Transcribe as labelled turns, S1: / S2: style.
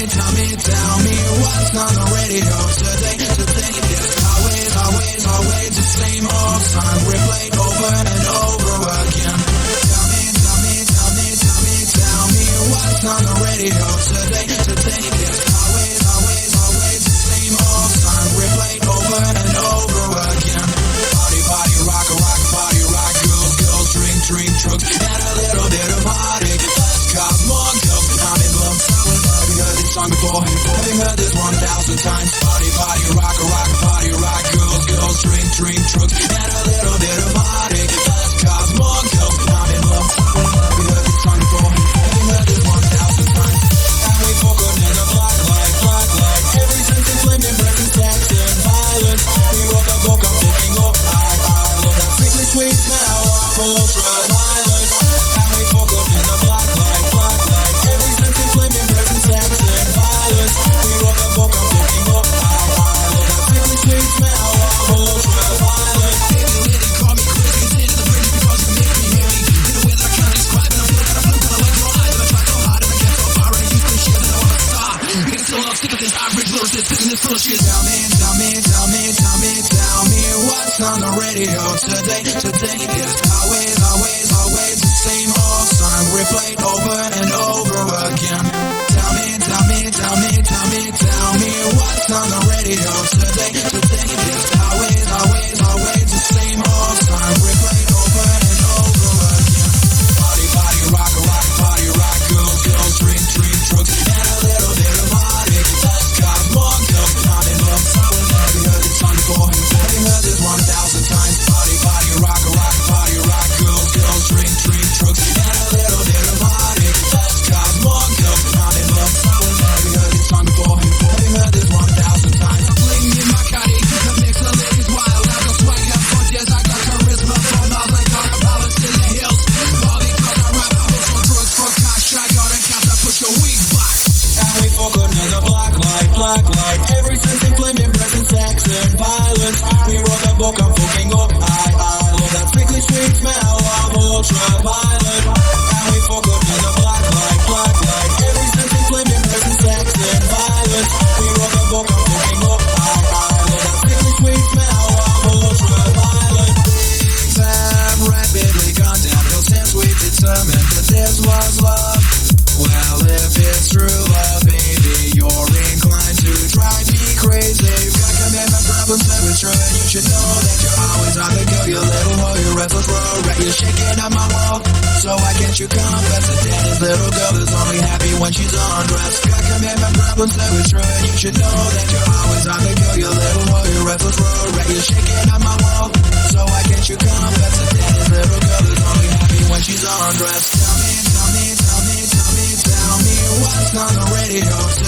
S1: tell me what's on the radio today. It's always the same old song replayed over and over again. Tell me what's on the radio today. It's always the same old song replayed over and over again. Party, rock, girls, drink, drugs, and a little bit of heartache. Let's cause more girls. I'm in love. Have you heard this song before? Have you heard this 1,000 times? Party, rock, girls, drink, drugs, and a little bit of heartache. Let's cause more girls. I'm in love. Have you heard this song before? Have you heard this 1,000 times? And we fuck up in the black light. Every sentence flaming, breaking sex and violence. We wrote the book, I'm looking up. I love that sickly sweet smell of ultra-violence. And we fuck up in the black light. Every sentence flaming, breaking sex and violence. We wrote the book, I'm looking up. I love that sickly sweet smell of ultra-violence. Baby, call me crazy, say to the bridge because you make me hear me. In a way that I can't describe, and I feel like your eyes. And I try so hard and I get so far, and you think shit that I wanna stop. Getting so lost, sick of this average lyricist, sitting this full of shit. Tell me what's on the radio today. It's always the same old song replayed over and over again. Tell me what's on the radio today. It's always the same old song replayed over and over again. Party, rock, girls, drink, drugs, and a little bit of heartache. Let's cause more girls. I'm in love. Have you heard this song before? Have you heard this 1,000 times? Party, rock, girls, drink, drugs, and a little bit of heartache. Let's cause more girls. I'm in love. Have you heard this song before? Have you heard this 1,000 times? Bling in my Cardi, that makes the ladies wild. I got swag, got punches, I got charisma. From miles like on a balance in the hills. All because I rap, I push on drugs for cash. I got a cast, I push your weak back. And we fuck under the black light. Every sense in flaming, present sex and violence. We wrote the book, I'm fucking up. I love that sickly sweet smell of ultra-violent. And we fuck under the black light. Every sense in flaming, present sex and violence. We wrote the book, I'm fucking up. I love that sickly sweet smell of ultra-violent. Time rapidly gone downhill since we determined that this was love. Well, if it's true love, baby, you're inclined to drive me crazy. You've got commitment problems that we're true, and you should know that you're always on the go. You little hoe, you're restless, right? You're shaking up my world, so why can't you confess that Danny's little girl is only happy when she's undressed? Got commitment problems that we're true, and you should know that you're always on the go. You little hoe, you're restless, right? You're shaking up my world, so why can't you confess that Danny's little girl is only happy when she's undressed? Tell me what's on the radio